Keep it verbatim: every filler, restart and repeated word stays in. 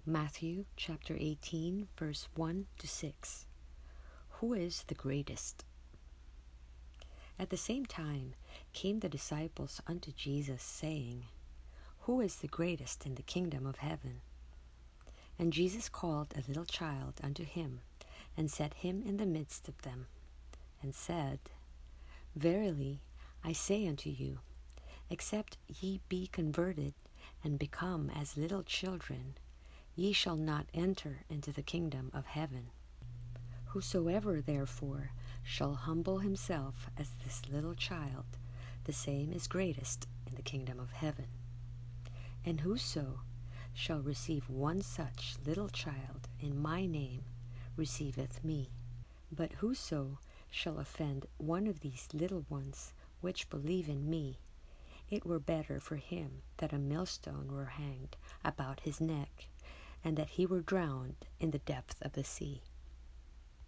Matthew chapter eighteen, verse one to six. Who is the greatest? At the same time came the disciples unto Jesus, saying, Who is the greatest in the kingdom of heaven? And Jesus called a little child unto him, and set him in the midst of them, and said, Verily I say unto you, except ye be converted, and become as little children, ye shall not enter into the kingdom of heaven. Whosoever therefore shall humble himself as this little child, the same is greatest in the kingdom of heaven. And whoso shall receive one such little child in my name receiveth me. But whoso shall offend one of these little ones which believe in me, it were better for him that a millstone were hanged about his neck, and that he were drowned in the depth of the sea.